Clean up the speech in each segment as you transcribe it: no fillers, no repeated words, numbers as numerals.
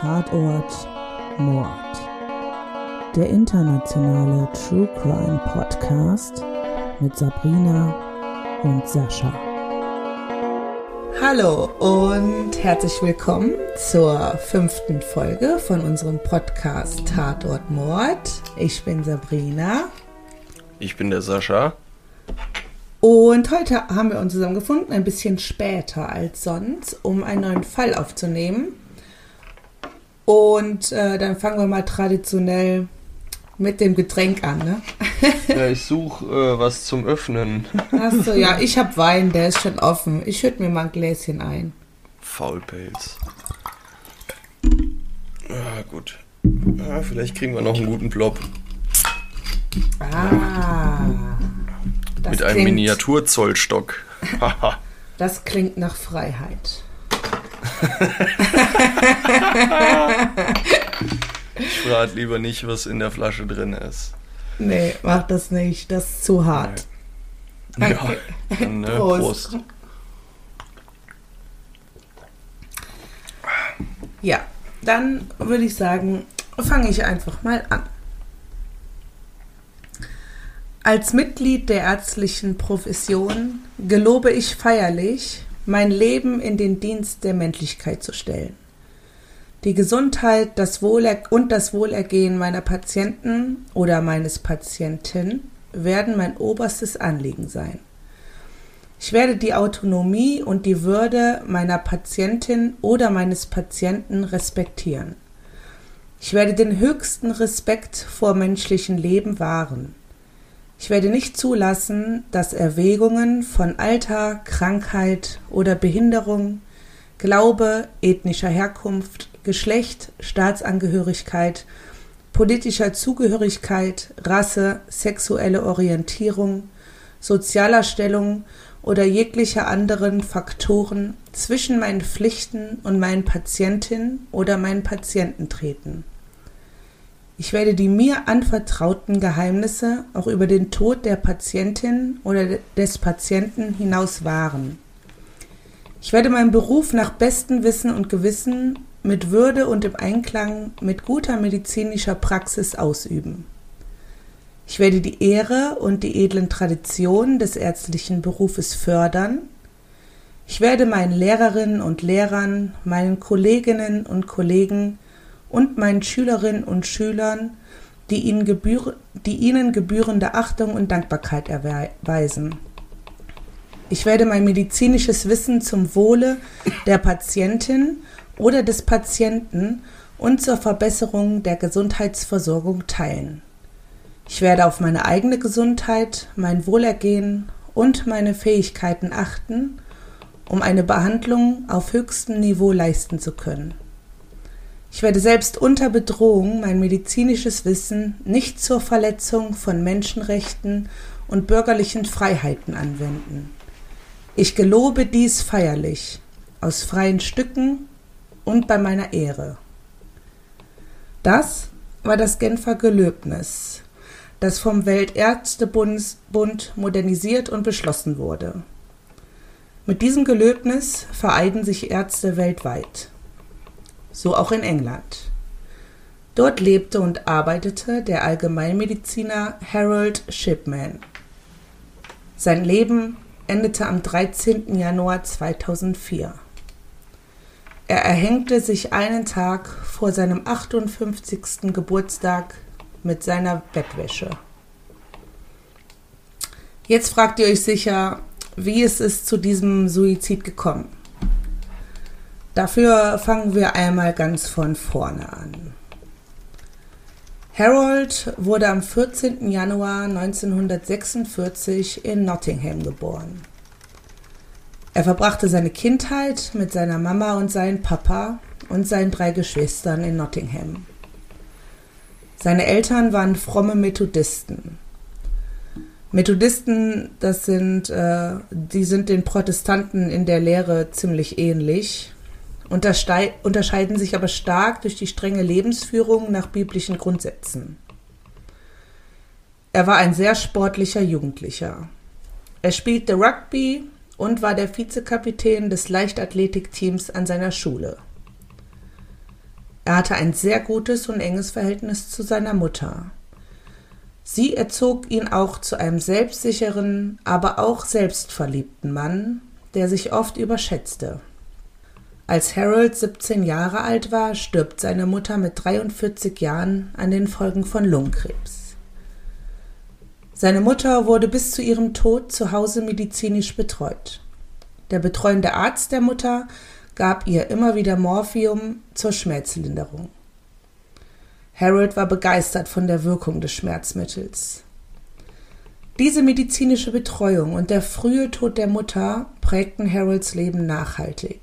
Tatort Mord. Der internationale True Crime Podcast mit Sabrina und Sascha. Hallo und herzlich willkommen zur 5. Folge von unserem Podcast Tatort Mord. Ich bin Sabrina. Ich bin der Sascha. Und heute haben wir uns zusammengefunden, ein bisschen später als sonst, um einen neuen Fall aufzunehmen. Und dann fangen wir mal traditionell mit dem Getränk an, ne? Ja, ich suche was zum Öffnen. Achso, ja, ich habe Wein, der ist schon offen. Ich schütte mir mal ein Gläschen ein. Faulpelz. Gut. Vielleicht kriegen wir noch einen guten Plop. Mit einem Miniaturzollstock. Das klingt nach Freiheit. Ich verrate lieber nicht, was in der Flasche drin ist. Nee, mach das nicht. Das ist zu hart. Nee. Okay. Ja, dann Prost. Ja, dann würde ich sagen, fange ich einfach mal an. Als Mitglied der ärztlichen Profession gelobe ich feierlich, mein Leben in den Dienst der Menschlichkeit zu stellen. Die Gesundheit das Wohlergehen meiner Patienten oder meines Patienten werden mein oberstes Anliegen sein. Ich werde die Autonomie und die Würde meiner Patientin oder meines Patienten respektieren. Ich werde den höchsten Respekt vor menschlichem Leben wahren. Ich werde nicht zulassen, dass Erwägungen von Alter, Krankheit oder Behinderung, Glaube, ethnischer Herkunft, Geschlecht, Staatsangehörigkeit, politischer Zugehörigkeit, Rasse, sexuelle Orientierung, sozialer Stellung oder jeglicher anderen Faktoren zwischen meinen Pflichten und meinen Patientinnen oder meinen Patienten treten. Ich werde die mir anvertrauten Geheimnisse auch über den Tod der Patientin oder des Patienten hinaus wahren. Ich werde meinen Beruf nach bestem Wissen und Gewissen mit Würde und im Einklang mit guter medizinischer Praxis ausüben. Ich werde die Ehre und die edlen Traditionen des ärztlichen Berufes fördern. Ich werde meinen Lehrerinnen und Lehrern, meinen Kolleginnen und Kollegen und meinen Schülerinnen und Schülern die ihnen gebührende Achtung und Dankbarkeit erweisen. Ich werde mein medizinisches Wissen zum Wohle der Patientin oder des Patienten und zur Verbesserung der Gesundheitsversorgung teilen. Ich werde auf meine eigene Gesundheit, mein Wohlergehen und meine Fähigkeiten achten, um eine Behandlung auf höchstem Niveau leisten zu können. Ich werde selbst unter Bedrohung mein medizinisches Wissen nicht zur Verletzung von Menschenrechten und bürgerlichen Freiheiten anwenden. Ich gelobe dies feierlich, aus freien Stücken und bei meiner Ehre. Das war das Genfer Gelöbnis, das vom Weltärztebund modernisiert und beschlossen wurde. Mit diesem Gelöbnis vereiden sich Ärzte weltweit. So auch in England. Dort lebte und arbeitete der Allgemeinmediziner Harold Shipman. Sein Leben endete am 13. Januar 2004. Er erhängte sich einen Tag vor seinem 58. Geburtstag mit seiner Bettwäsche. Jetzt fragt ihr euch sicher, wie es ist zu diesem Suizid gekommen. Dafür fangen wir einmal ganz von vorne an. Harold wurde am 14. Januar 1946 in Nottingham geboren. Er verbrachte seine Kindheit mit seiner Mama und seinem Papa und seinen 3 Geschwistern in Nottingham. Seine Eltern waren fromme Methodisten. Methodisten, die sind den Protestanten in der Lehre ziemlich ähnlich, unterscheiden sich aber stark durch die strenge Lebensführung nach biblischen Grundsätzen. Er war ein sehr sportlicher Jugendlicher. Er spielte Rugby und war der Vizekapitän des Leichtathletikteams an seiner Schule. Er hatte ein sehr gutes und enges Verhältnis zu seiner Mutter. Sie erzog ihn auch zu einem selbstsicheren, aber auch selbstverliebten Mann, der sich oft überschätzte. Als Harold 17 Jahre alt war, stirbt seine Mutter mit 43 Jahren an den Folgen von Lungenkrebs. Seine Mutter wurde bis zu ihrem Tod zu Hause medizinisch betreut. Der betreuende Arzt der Mutter gab ihr immer wieder Morphium zur Schmerzlinderung. Harold war begeistert von der Wirkung des Schmerzmittels. Diese medizinische Betreuung und der frühe Tod der Mutter prägten Harolds Leben nachhaltig.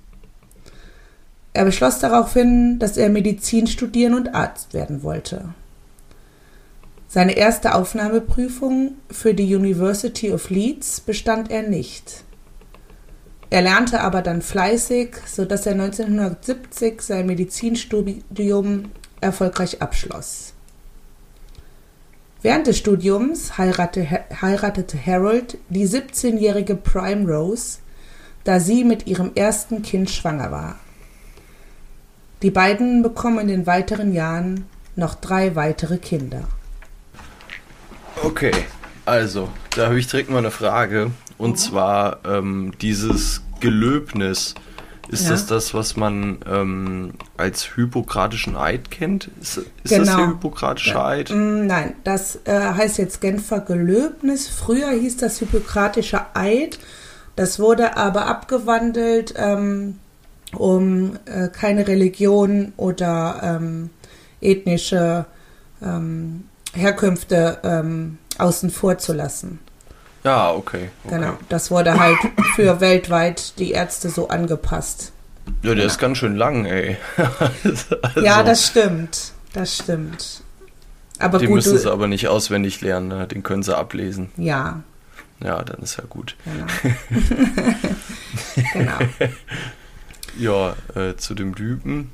Er beschloss daraufhin, dass er Medizin studieren und Arzt werden wollte. Seine erste Aufnahmeprüfung für die University of Leeds bestand er nicht. Er lernte aber dann fleißig, sodass er 1970 sein Medizinstudium erfolgreich abschloss. Während des Studiums heiratete Harold die 17-jährige Primrose, da sie mit ihrem ersten Kind schwanger war. Die beiden bekommen in den weiteren Jahren noch 3 weitere Kinder. Okay, also, da habe ich direkt mal eine Frage. Und zwar dieses Gelöbnis. Ist das, was man als hippokratischen Eid kennt? Ist das der hippokratische Eid? Nein, das heißt jetzt Genfer Gelöbnis. Früher hieß das hippokratische Eid. Das wurde aber abgewandelt, um keine Religion oder ethnische Herkünfte außen vor zu lassen. Ja, okay. Genau, das wurde halt für weltweit die Ärzte so angepasst. Ja, der ist ganz schön lang, ey. Also, ja, das stimmt. Aber den gut, müssen sie aber nicht auswendig lernen, ne? Den können sie ablesen. Ja. Ja, dann ist ja gut. Genau. Ja, zu dem Typen.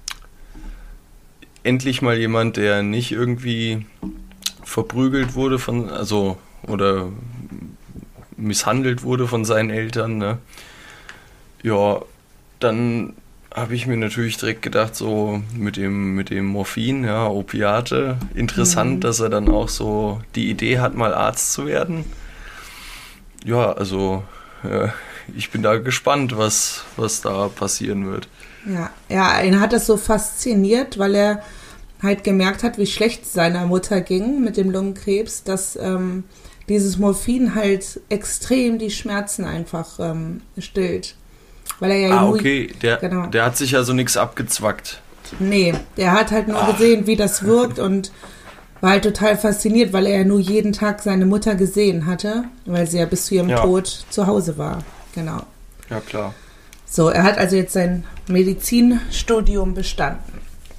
Endlich mal jemand, der nicht irgendwie verprügelt wurde oder misshandelt wurde von seinen Eltern, ne? Ja, dann habe ich mir natürlich direkt gedacht, so mit dem Morphin, ja, Opiate, interessant, dass er dann auch so die Idee hat, mal Arzt zu werden. Ja, also ich bin da gespannt, was da passieren wird. Ja, ihn hat das so fasziniert, weil er halt gemerkt hat, wie schlecht es seiner Mutter ging mit dem Lungenkrebs, dass dieses Morphin halt extrem die Schmerzen einfach stillt. Weil er ja okay, der hat sich ja so nichts abgezwackt. Nee, der hat halt nur gesehen, wie das wirkt und war halt total fasziniert, weil er ja nur jeden Tag seine Mutter gesehen hatte, weil sie ja bis zu ihrem Tod zu Hause war. Genau. Ja, klar. So, er hat also jetzt sein Medizinstudium bestanden.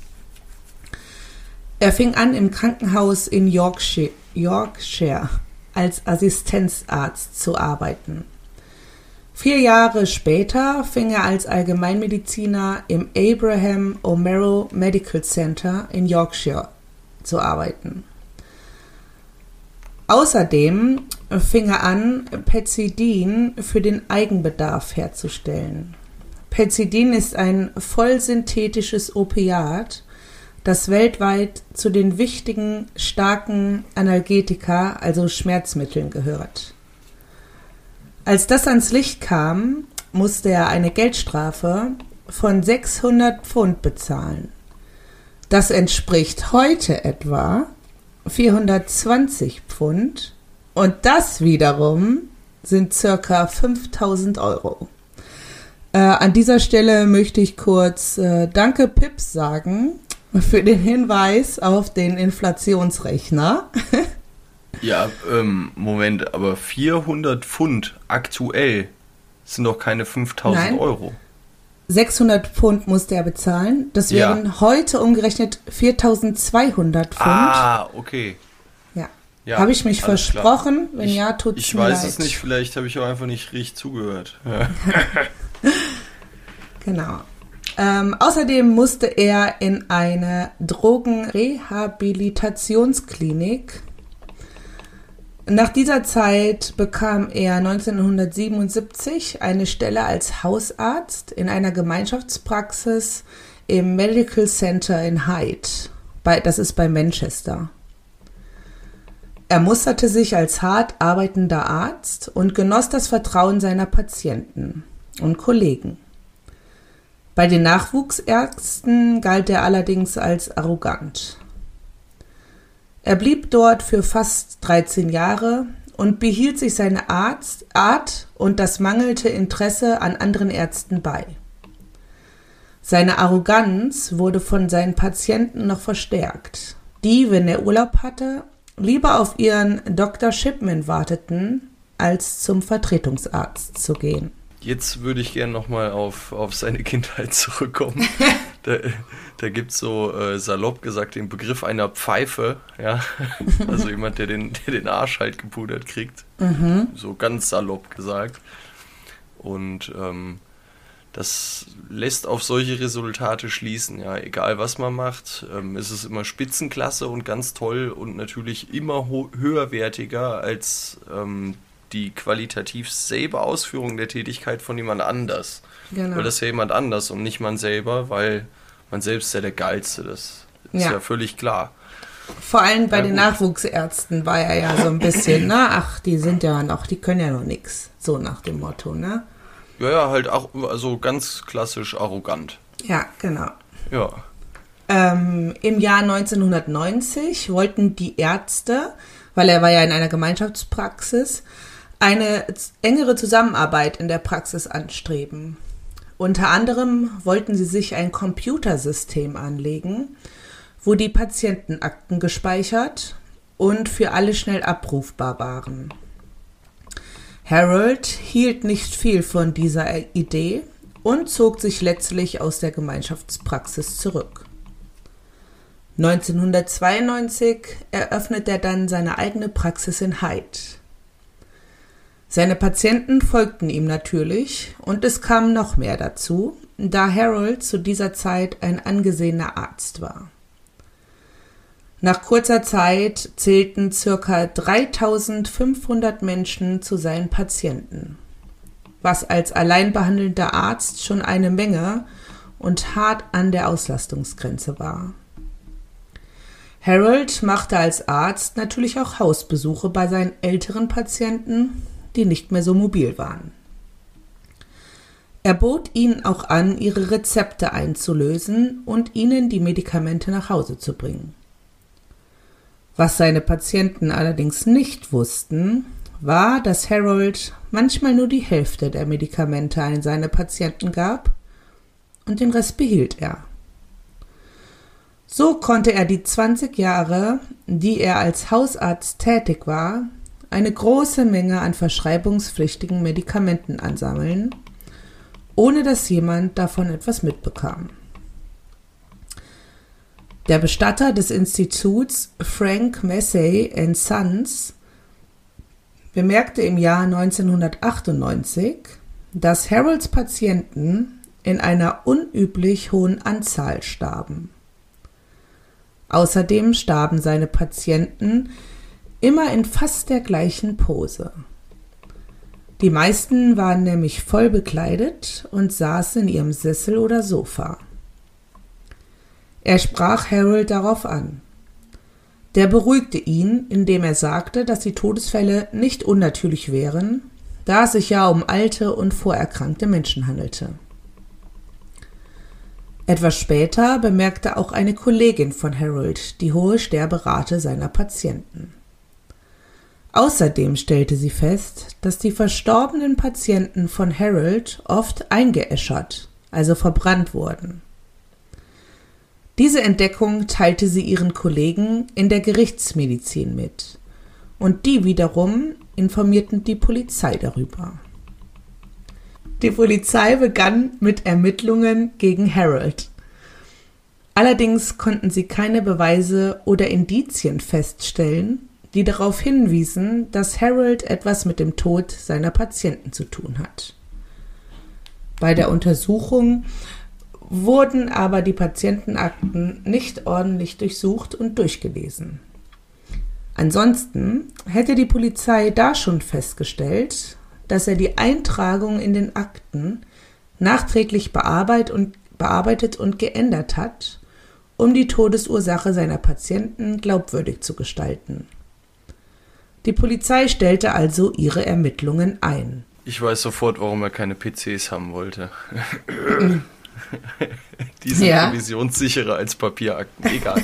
Er fing an im Krankenhaus in Yorkshire als Assistenzarzt zu arbeiten. 4 Jahre später fing er als Allgemeinmediziner im Abraham O'Mara Medical Center in Yorkshire zu arbeiten. Außerdem fing er an, Pezidin für den Eigenbedarf herzustellen. Pezidin ist ein vollsynthetisches Opiat, das weltweit zu den wichtigen, starken Analgetika, also Schmerzmitteln, gehört. Als das ans Licht kam, musste er eine Geldstrafe von 600 Pfund bezahlen. Das entspricht heute etwa 420 Pfund und das wiederum sind ca. 5.000 Euro. An dieser Stelle möchte ich kurz Danke Pips sagen für den Hinweis auf den Inflationsrechner. Ja, Moment, aber 400 Pfund aktuell sind doch keine 5.000 Euro. 600 Pfund musste er bezahlen. Das wären heute umgerechnet 4.200 Pfund. Ah, okay. Ja. Habe ich mich versprochen? Wenn ja, tut's mir leid. Ich weiß es nicht, vielleicht habe ich auch einfach nicht richtig zugehört. Ja. Genau. Außerdem musste er in eine Drogenrehabilitationsklinik. Nach dieser Zeit bekam er 1977 eine Stelle als Hausarzt in einer Gemeinschaftspraxis im Medical Center in Hyde, das ist bei Manchester. Er musterte sich als hart arbeitender Arzt und genoss das Vertrauen seiner Patienten und Kollegen. Bei den Nachwuchsärzten galt er allerdings als arrogant. Er blieb dort für fast 13 Jahre und behielt sich seine Art und das mangelnde Interesse an anderen Ärzten bei. Seine Arroganz wurde von seinen Patienten noch verstärkt, die, wenn er Urlaub hatte, lieber auf ihren Dr. Shipman warteten, als zum Vertretungsarzt zu gehen. Jetzt würde ich gerne nochmal auf seine Kindheit zurückkommen. Da gibt es so salopp gesagt den Begriff einer Pfeife, ja. Also jemand, der den Arsch halt gepudert kriegt. Mhm. So ganz salopp gesagt. Und das lässt auf solche Resultate schließen, ja, egal was man macht, ist es immer Spitzenklasse und ganz toll und natürlich immer höherwertiger als die qualitativ selbe Ausführung der Tätigkeit von jemand anders. Genau. Weil das ist ja jemand anders und nicht man selber, weil man selbst ist ja der Geilste, das ist ja völlig klar. Vor allem bei den Nachwuchsärzten war er ja so ein bisschen, ne, ach, die sind ja noch, die können ja noch nichts, so nach dem Motto, ne? Ja, halt auch, also ganz klassisch arrogant. Ja, genau. Ja. Im Jahr 1990 wollten die Ärzte, weil er war ja in einer Gemeinschaftspraxis, eine engere Zusammenarbeit in der Praxis anstreben. Unter anderem wollten sie sich ein Computersystem anlegen, wo die Patientenakten gespeichert und für alle schnell abrufbar waren. Harold hielt nicht viel von dieser Idee und zog sich letztlich aus der Gemeinschaftspraxis zurück. 1992 eröffnet er dann seine eigene Praxis in Hyde. Seine Patienten folgten ihm natürlich und es kam noch mehr dazu, da Harold zu dieser Zeit ein angesehener Arzt war. Nach kurzer Zeit zählten ca. 3500 Menschen zu seinen Patienten, was als allein behandelnder Arzt schon eine Menge und hart an der Auslastungsgrenze war. Harold machte als Arzt natürlich auch Hausbesuche bei seinen älteren Patienten, die nicht mehr so mobil waren. Er bot ihnen auch an, ihre Rezepte einzulösen und ihnen die Medikamente nach Hause zu bringen. Was seine Patienten allerdings nicht wussten, war, dass Harold manchmal nur die Hälfte der Medikamente an seine Patienten gab und den Rest behielt er. So konnte er die 20 Jahre, die er als Hausarzt tätig war, eine große Menge an verschreibungspflichtigen Medikamenten ansammeln, ohne dass jemand davon etwas mitbekam. Der Bestatter des Instituts, Frank Massey & Sons, bemerkte im Jahr 1998, dass Harolds Patienten in einer unüblich hohen Anzahl starben. Außerdem starben seine Patienten immer in fast der gleichen Pose. Die meisten waren nämlich voll bekleidet und saßen in ihrem Sessel oder Sofa. Er sprach Harold darauf an. Der beruhigte ihn, indem er sagte, dass die Todesfälle nicht unnatürlich wären, da es sich ja um alte und vorerkrankte Menschen handelte. Etwas später bemerkte auch eine Kollegin von Harold die hohe Sterberate seiner Patienten. Außerdem stellte sie fest, dass die verstorbenen Patienten von Harold oft eingeäschert, also verbrannt wurden. Diese Entdeckung teilte sie ihren Kollegen in der Gerichtsmedizin mit und die wiederum informierten die Polizei darüber. Die Polizei begann mit Ermittlungen gegen Harold. Allerdings konnten sie keine Beweise oder Indizien feststellen, die darauf hinwiesen, dass Harold etwas mit dem Tod seiner Patienten zu tun hat. Bei der Untersuchung wurden aber die Patientenakten nicht ordentlich durchsucht und durchgelesen. Ansonsten hätte die Polizei da schon festgestellt, dass er die Eintragung in den Akten nachträglich bearbeitet bearbeitet und geändert hat, um die Todesursache seiner Patienten glaubwürdig zu gestalten. Die Polizei stellte also ihre Ermittlungen ein. Ich weiß sofort, warum er keine PCs haben wollte. Die sind revisionssicherer als Papierakten. Egal.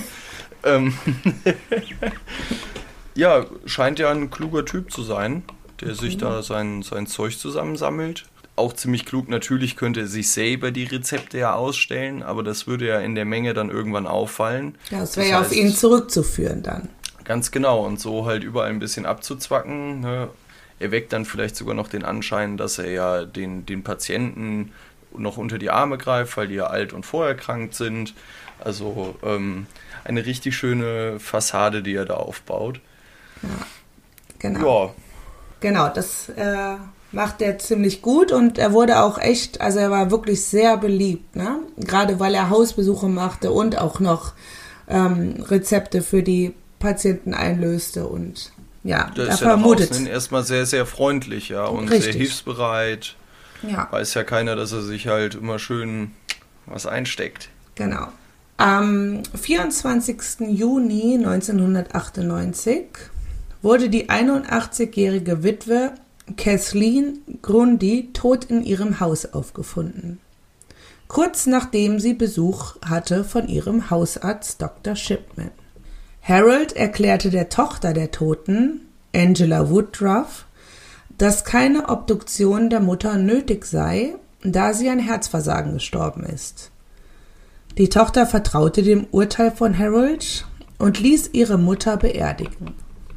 Ja, scheint ja ein kluger Typ zu sein, der sich da sein Zeug zusammensammelt. Auch ziemlich klug, natürlich könnte er sich selber die Rezepte ja ausstellen, aber das würde ja in der Menge dann irgendwann auffallen. Ja, das wäre ja auf ihn zurückzuführen dann. Ganz genau, und so halt überall ein bisschen abzuzwacken. Ne? Er weckt dann vielleicht sogar noch den Anschein, dass er ja den Patienten noch unter die Arme greift, weil die ja alt und vorerkrankt sind. Also eine richtig schöne Fassade, die er da aufbaut. Ja, genau. Ja. Genau, das macht er ziemlich gut und er wurde auch echt, also er war wirklich sehr beliebt, ne? Gerade weil er Hausbesuche machte und auch noch Rezepte für die Patienten einlöste und ja, da ist er vermutet. Erstmal sehr, sehr freundlich, ja, und richtig. Sehr hilfsbereit. Ja. Weiß ja keiner, dass er sich halt immer schön was einsteckt. Genau. Am 24. Juni 1998 wurde die 81-jährige Witwe Kathleen Grundy tot in ihrem Haus aufgefunden. Kurz nachdem sie Besuch hatte von ihrem Hausarzt Dr. Shipman. Harold erklärte der Tochter der Toten, Angela Woodruff, dass keine Obduktion der Mutter nötig sei, da sie an Herzversagen gestorben ist. Die Tochter vertraute dem Urteil von Harold und ließ ihre Mutter beerdigen.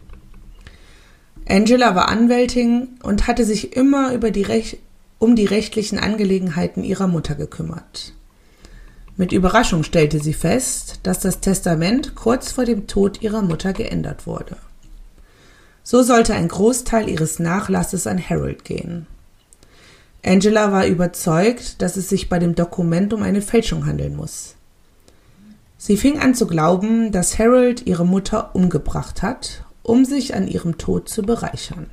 Angela war Anwältin und hatte sich immer um die rechtlichen Angelegenheiten ihrer Mutter gekümmert. Mit Überraschung stellte sie fest, dass das Testament kurz vor dem Tod ihrer Mutter geändert wurde. So sollte ein Großteil ihres Nachlasses an Harold gehen. Angela war überzeugt, dass es sich bei dem Dokument um eine Fälschung handeln muss. Sie fing an zu glauben, dass Harold ihre Mutter umgebracht hat, um sich an ihrem Tod zu bereichern.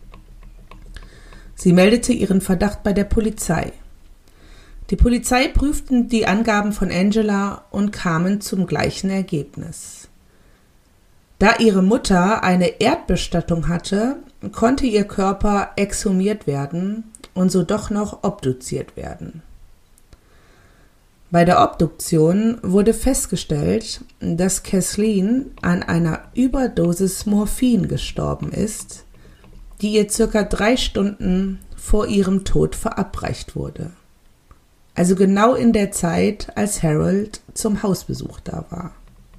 Sie meldete ihren Verdacht bei der Polizei. Die Polizei prüften die Angaben von Angela und kamen zum gleichen Ergebnis. Da ihre Mutter eine Erdbestattung hatte, konnte ihr Körper exhumiert werden und so doch noch obduziert werden. Bei der Obduktion wurde festgestellt, dass Kathleen an einer Überdosis Morphin gestorben ist, die ihr ca. 3 Stunden vor ihrem Tod verabreicht wurde. Also genau in der Zeit, als Harold zum Hausbesuch da war.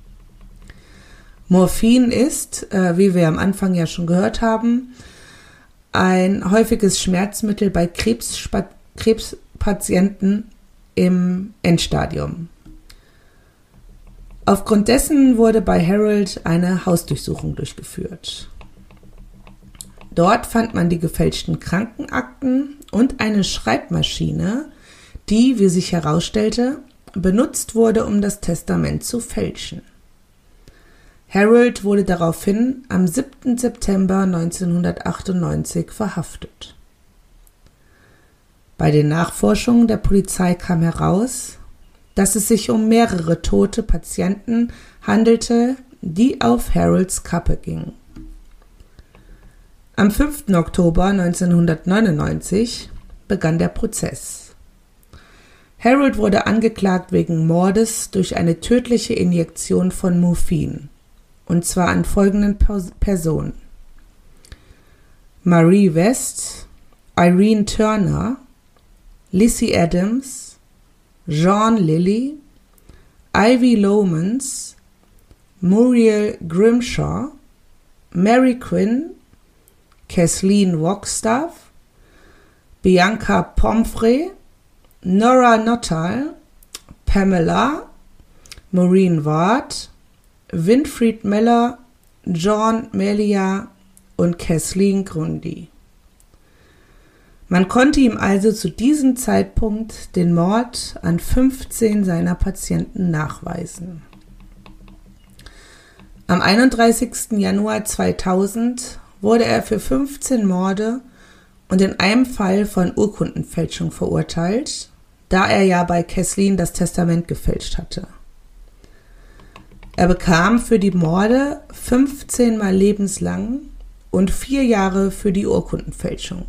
Morphin ist, wie wir am Anfang ja schon gehört haben, ein häufiges Schmerzmittel bei Krebspatienten im Endstadium. Aufgrund dessen wurde bei Harold eine Hausdurchsuchung durchgeführt. Dort fand man die gefälschten Krankenakten und eine Schreibmaschine, die, wie sich herausstellte, benutzt wurde, um das Testament zu fälschen. Harold wurde daraufhin am 7. September 1998 verhaftet. Bei den Nachforschungen der Polizei kam heraus, dass es sich um mehrere tote Patienten handelte, die auf Harolds Kappe gingen. Am 5. Oktober 1999 begann der Prozess. Harold wurde angeklagt wegen Mordes durch eine tödliche Injektion von Morphin, und zwar an folgenden Personen: Marie West, Irene Turner, Lizzie Adams, Jean Lilly, Ivy Lomans, Muriel Grimshaw, Mary Quinn, Kathleen Wagstaff, Bianca Pomfrey, Nora Nuttall, Pamela, Maureen Ward, Winfried Miller, John Melia und Kathleen Grundy. Man konnte ihm also zu diesem Zeitpunkt den Mord an 15 seiner Patienten nachweisen. Am 31. Januar 2000 wurde er für 15 Morde und in einem Fall von Urkundenfälschung verurteilt, da er ja bei Kathleen das Testament gefälscht hatte. Er bekam für die Morde 15 Mal lebenslang und 4 Jahre für die Urkundenfälschung.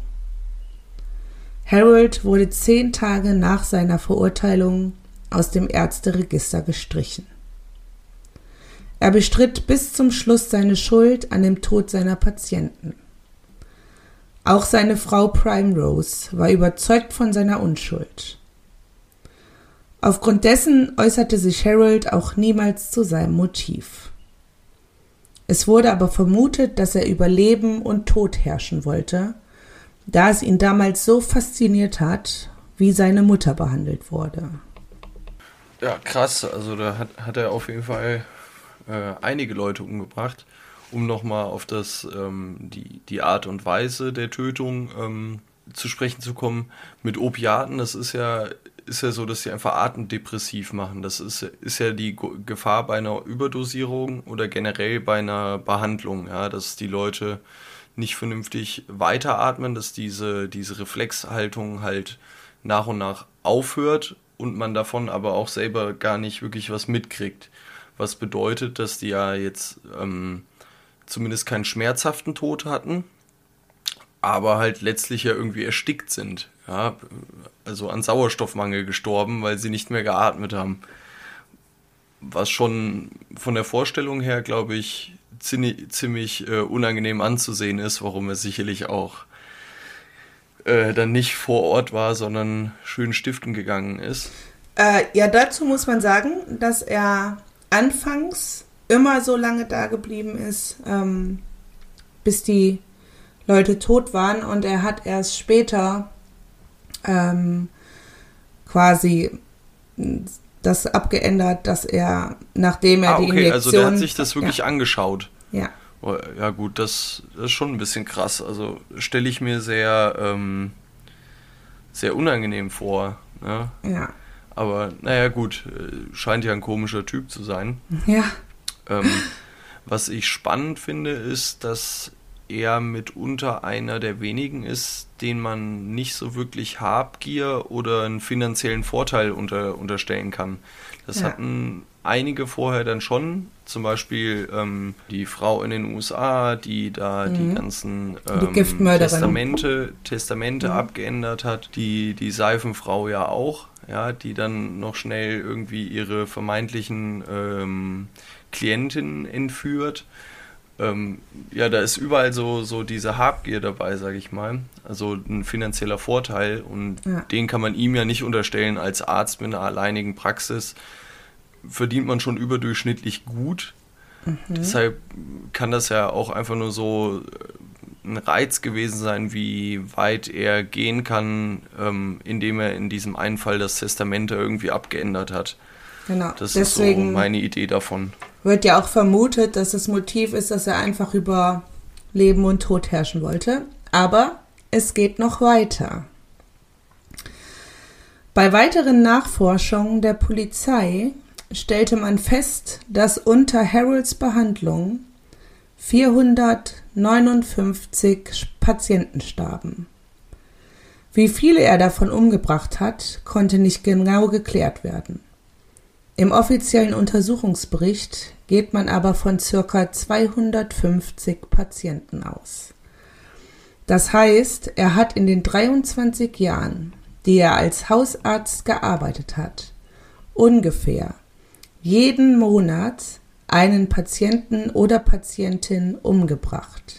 Harold wurde 10 Tage nach seiner Verurteilung aus dem Ärzteregister gestrichen. Er bestritt bis zum Schluss seine Schuld an dem Tod seiner Patienten. Auch seine Frau Primrose war überzeugt von seiner Unschuld. Aufgrund dessen äußerte sich Harold auch niemals zu seinem Motiv. Es wurde aber vermutet, dass er über Leben und Tod herrschen wollte, da es ihn damals so fasziniert hat, wie seine Mutter behandelt wurde. Ja, krass. Also da hat er auf jeden Fall einige Leute umgebracht. Um nochmal auf die Art und Weise der Tötung zu sprechen zu kommen. Mit Opiaten, das ist ja so, dass sie einfach atemdepressiv machen. Das ist ja die Gefahr bei einer Überdosierung oder generell bei einer Behandlung, ja, dass die Leute nicht vernünftig weiteratmen, dass diese Reflexhaltung halt nach und nach aufhört und man davon aber auch selber gar nicht wirklich was mitkriegt. Was bedeutet, dass die ja jetzt zumindest keinen schmerzhaften Tod hatten, aber halt letztlich ja irgendwie erstickt sind. Ja, also an Sauerstoffmangel gestorben, weil sie nicht mehr geatmet haben. Was schon von der Vorstellung her, glaube ich, ziemlich unangenehm anzusehen ist, warum er sicherlich auch dann nicht vor Ort war, sondern schön stiften gegangen ist. Ja, dazu muss man sagen, dass er anfangs immer so lange da geblieben ist, bis die Leute tot waren, und er hat erst später quasi das abgeändert, dass er, nachdem er die Injektion... Also der hat sich das wirklich angeschaut. Ja. Ja gut, das ist schon ein bisschen krass. Also stelle ich mir sehr, sehr unangenehm vor. Ne? Ja. Aber naja gut, scheint ja ein komischer Typ zu sein. Ja. Was ich spannend finde, ist, dass er mitunter einer der wenigen ist, den man nicht so wirklich Habgier oder einen finanziellen Vorteil unterstellen kann. Das hatten einige vorher dann schon, zum Beispiel die Frau in den USA, die da die ganzen Testamente abgeändert hat, die Seifenfrau ja auch, ja, die dann noch schnell irgendwie ihre vermeintlichen Klientinnen entführt. Ja, da ist überall so diese Habgier dabei, sage ich mal. Also ein finanzieller Vorteil, und den kann man ihm ja nicht unterstellen. Als Arzt mit einer alleinigen Praxis verdient man schon überdurchschnittlich gut. Deshalb kann das ja auch einfach nur so ein Reiz gewesen sein, wie weit er gehen kann, indem er in diesem einen Fall das Testament irgendwie abgeändert hat. Genau. Das Deswegen ist so meine Idee davon. Wird ja auch vermutet, dass das Motiv ist, dass er einfach über Leben und Tod herrschen wollte. Aber es geht noch weiter. Bei weiteren Nachforschungen der Polizei stellte man fest, dass unter Harolds Behandlung 459 Patienten starben. Wie viele er davon umgebracht hat, konnte nicht genau geklärt werden. Im offiziellen Untersuchungsbericht geht man aber von ca. 250 Patienten aus. Das heißt, er hat in den 23 Jahren, die er als Hausarzt gearbeitet hat, ungefähr jeden Monat einen Patienten oder Patientin umgebracht.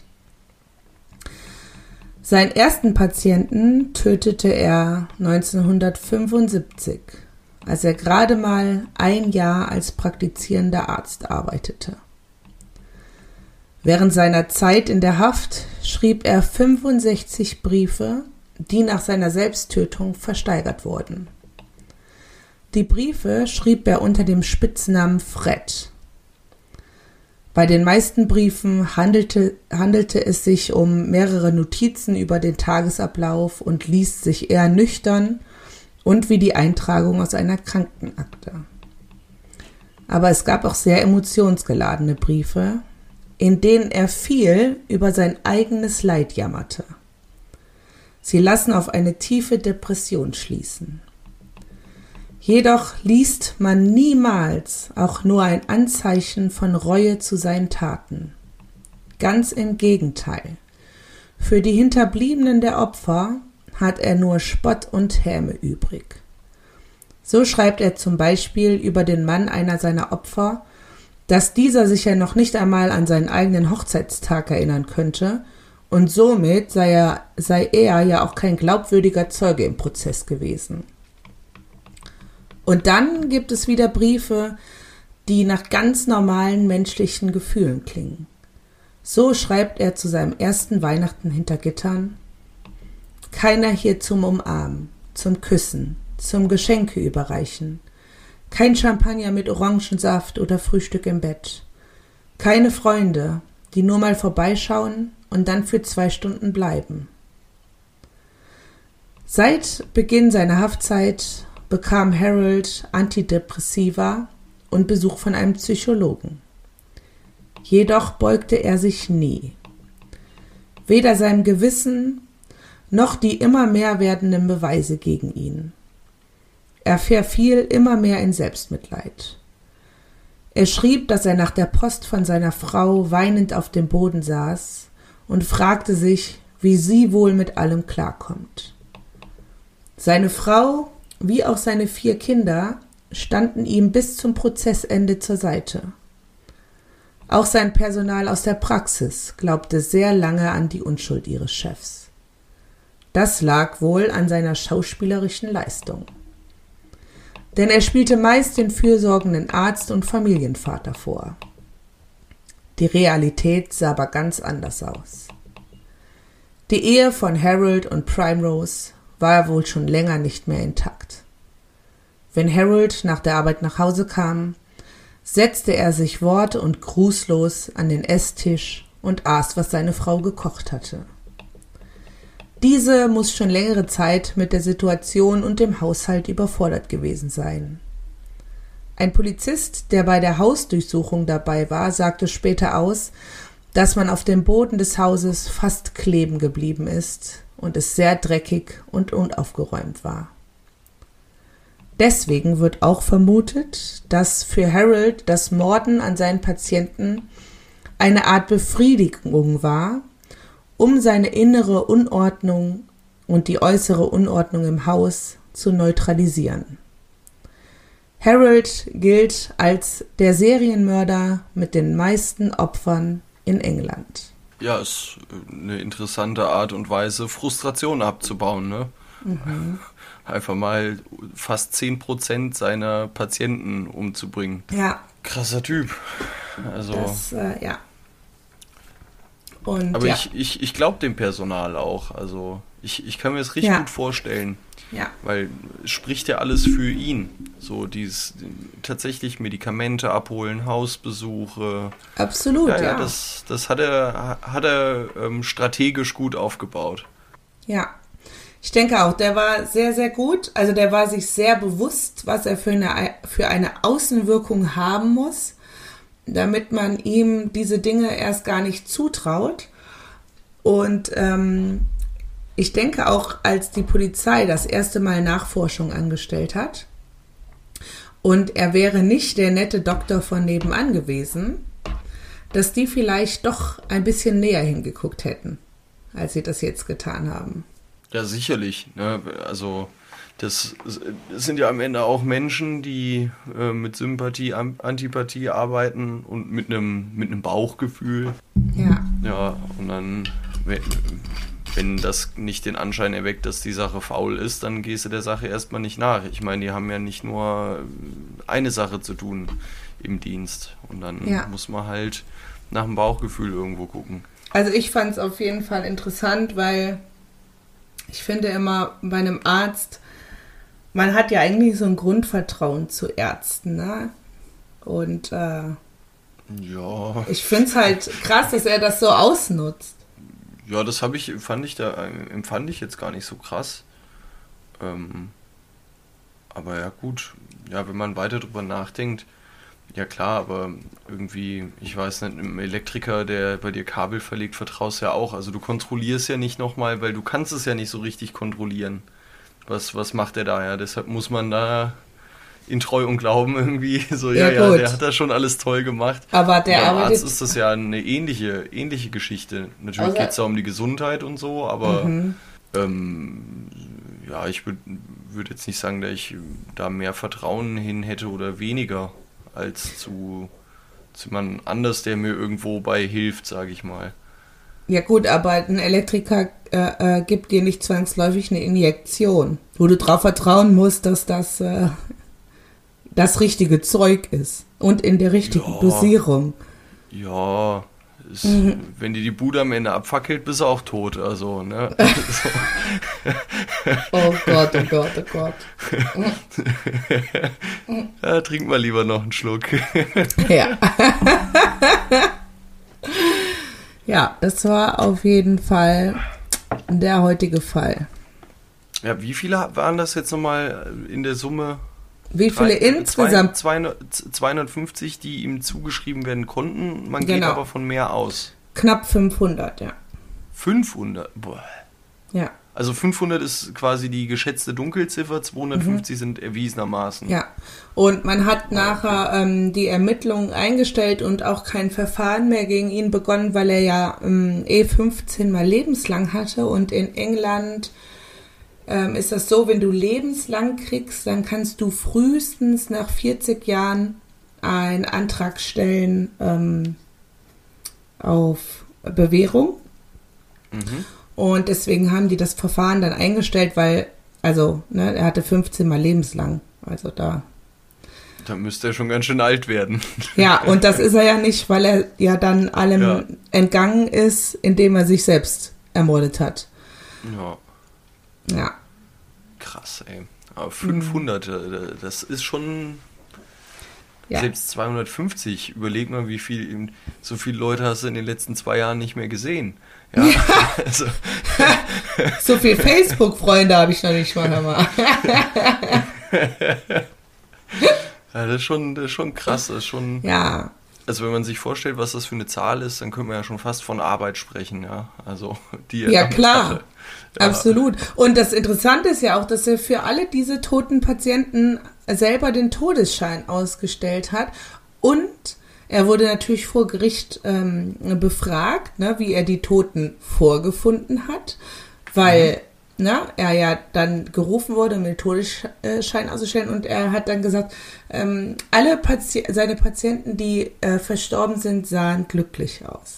Seinen ersten Patienten tötete er 1975, als er gerade mal 1 Jahr als praktizierender Arzt arbeitete. Während seiner Zeit in der Haft schrieb er 65 Briefe, die nach seiner Selbsttötung versteigert wurden. Die Briefe schrieb er unter dem Spitznamen Fred. Bei den meisten Briefen handelte es sich um mehrere Notizen über den Tagesablauf und liest sich eher nüchtern und wie die Eintragung aus einer Krankenakte. Aber es gab auch sehr emotionsgeladene Briefe, in denen er viel über sein eigenes Leid jammerte. Sie lassen auf eine tiefe Depression schließen. Jedoch liest man niemals auch nur ein Anzeichen von Reue zu seinen Taten. Ganz im Gegenteil. Für die Hinterbliebenen der Opfer hat er nur Spott und Häme übrig. So schreibt er zum Beispiel über den Mann einer seiner Opfer, dass dieser sich ja noch nicht einmal an seinen eigenen Hochzeitstag erinnern könnte und somit sei er ja auch kein glaubwürdiger Zeuge im Prozess gewesen. Und dann gibt es wieder Briefe, die nach ganz normalen menschlichen Gefühlen klingen. So schreibt er zu seinem ersten Weihnachten hinter Gittern: Keiner hier zum Umarmen, zum Küssen, zum Geschenke überreichen. Kein Champagner mit Orangensaft oder Frühstück im Bett. Keine Freunde, die nur mal vorbeischauen und dann für 2 Stunden bleiben. Seit Beginn seiner Haftzeit bekam Harold Antidepressiva und Besuch von einem Psychologen. Jedoch beugte er sich nie. Weder seinem Gewissen noch die immer mehr werdenden Beweise gegen ihn. Er verfiel immer mehr in Selbstmitleid. Er schrieb, dass er nach der Post von seiner Frau weinend auf dem Boden saß und fragte sich, wie sie wohl mit allem klarkommt. Seine Frau, wie auch seine 4 Kinder, standen ihm bis zum Prozessende zur Seite. Auch sein Personal aus der Praxis glaubte sehr lange an die Unschuld ihres Chefs. Das lag wohl an seiner schauspielerischen Leistung. Denn er spielte meist den fürsorgenden Arzt und Familienvater vor. Die Realität sah aber ganz anders aus. Die Ehe von Harold und Primrose war wohl schon länger nicht mehr intakt. Wenn Harold nach der Arbeit nach Hause kam, setzte er sich wort- und grußlos an den Esstisch und aß, was seine Frau gekocht hatte. Diese muss schon längere Zeit mit der Situation und dem Haushalt überfordert gewesen sein. Ein Polizist, der bei der Hausdurchsuchung dabei war, sagte später aus, dass man auf dem Boden des Hauses fast kleben geblieben ist und es sehr dreckig und unaufgeräumt war. Deswegen wird auch vermutet, dass für Harold das Morden an seinen Patienten eine Art Befriedigung war, um seine innere Unordnung und die äußere Unordnung im Haus zu neutralisieren. Harold gilt als der Serienmörder mit den meisten Opfern in England. Ja, ist eine interessante Art und Weise, Frustration abzubauen, ne? Mhm. Einfach mal fast 10% seiner Patienten umzubringen. Ja. Krasser Typ. Also. Das, ja. Und, aber ja. ich glaube dem Personal auch. Also ich kann mir das richtig gut vorstellen. Ja. Weil es spricht ja alles für ihn. So tatsächlich Medikamente abholen, Hausbesuche. Absolut, ja. Das hat er strategisch gut aufgebaut. Ja. Ich denke auch, der war sehr, sehr gut. Also der war sich sehr bewusst, was er für eine Außenwirkung haben muss, damit man ihm diese Dinge erst gar nicht zutraut. Und ich denke auch, als die Polizei das erste Mal Nachforschung angestellt hat und er wäre nicht der nette Doktor von nebenan gewesen, dass die vielleicht doch ein bisschen näher hingeguckt hätten, als sie das jetzt getan haben. Ja, sicherlich. Ne? Also das sind ja am Ende auch Menschen, die mit Sympathie, Antipathie arbeiten und mit einem Bauchgefühl. Ja. Ja, und dann, wenn das nicht den Anschein erweckt, dass die Sache faul ist, dann gehst du der Sache erstmal nicht nach. Ich meine, die haben ja nicht nur eine Sache zu tun im Dienst. Und dann muss man halt nach dem Bauchgefühl irgendwo gucken. Also ich fand es auf jeden Fall interessant, weil ich finde immer, bei einem Arzt, man hat ja eigentlich so ein Grundvertrauen zu Ärzten, ne? Und ich finde es halt krass, dass er das so ausnutzt. Ja, das empfand ich jetzt gar nicht so krass. Aber ja gut, ja, wenn man weiter drüber nachdenkt, ja klar, aber irgendwie, ich weiß nicht, einem Elektriker, der bei dir Kabel verlegt, vertraust ja auch. Also du kontrollierst ja nicht nochmal, weil du kannst es ja nicht so richtig kontrollieren. Was macht er da? Ja, deshalb muss man da in Treu und Glauben irgendwie. So, Ja, der gut. hat da schon alles toll gemacht. Aber der Beim arbeitet... Arzt ist das ja eine ähnliche Geschichte. Natürlich Also- geht es da um die Gesundheit und so, aber ich würd jetzt nicht sagen, dass ich da mehr Vertrauen hin hätte oder weniger als zu jemand anders, der mir irgendwo bei hilft, sage ich mal. Ja gut, aber ein Elektriker gibt dir nicht zwangsläufig eine Injektion, wo du darauf vertrauen musst, dass das das richtige Zeug ist und in der richtigen Dosierung. Ja, wenn die Bude am Ende abfackelt, bist du auch tot. Also, ne? Oh Gott, oh Gott, oh Gott. Ja, trink mal lieber noch einen Schluck. Ja. Ja, das war auf jeden Fall der heutige Fall. Ja, wie viele waren das jetzt nochmal in der Summe? Wie viele insgesamt? 250, die ihm zugeschrieben werden konnten. Man geht Genau. aber von mehr aus. Knapp 500, ja. 500? Boah. Ja, Also 500 ist quasi die geschätzte Dunkelziffer, 250 sind erwiesenermaßen. ja. Und man hat nachher die Ermittlungen eingestellt und auch kein Verfahren mehr gegen ihn begonnen, weil er ja 15 mal lebenslang hatte. Und in England ist das so, wenn du lebenslang kriegst, dann kannst du frühestens nach 40 Jahren einen Antrag stellen auf Bewährung. Und deswegen haben die das Verfahren dann eingestellt, weil, er hatte 15 mal lebenslang. Also da. Da müsste er schon ganz schön alt werden. Ja, und das ist er ja nicht, weil er ja dann allem entgangen ist, indem er sich selbst ermordet hat. Ja. Ja. Krass, ey. Aber 500, das ist schon... Ja. Selbst 250, überleg mal, so viele Leute hast du in den letzten 2 Jahren nicht mehr gesehen. Ja, also. So viel Facebook-Freunde habe ich noch nicht mal. Ja, das ist schon krass. Das ist schon, Ja. Also wenn man sich vorstellt, was das für eine Zahl ist, dann können wir ja schon fast von Arbeit sprechen. Ja, also die Ja, klar. Ja. Absolut. Und das Interessante ist ja auch, dass er für alle diese toten Patienten selber den Todesschein ausgestellt hat. Und er wurde natürlich vor Gericht befragt, ne, wie er die Toten vorgefunden hat, weil er ja dann gerufen wurde, um den Todesschein auszustellen. Und er hat dann gesagt, alle seine Patienten, die verstorben sind, sahen glücklich aus.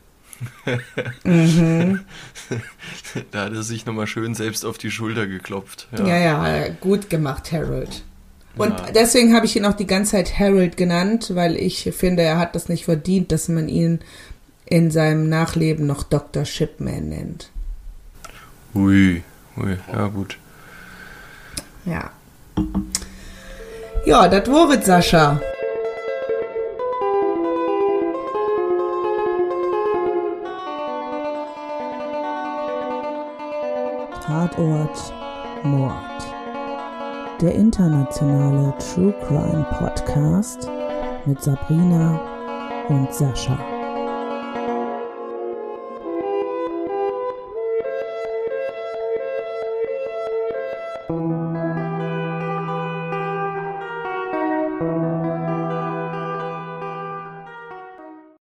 Da hat er sich nochmal schön selbst auf die Schulter geklopft. Ja, gut gemacht, Harold. Und deswegen habe ich ihn auch die ganze Zeit Harold genannt, weil ich finde, er hat das nicht verdient, dass man ihn in seinem Nachleben noch Dr. Shipman nennt. Ui, ja gut. Ja. Ja, das war es, Sascha. Tatort Mord. Der internationale True Crime Podcast mit Sabrina und Sascha.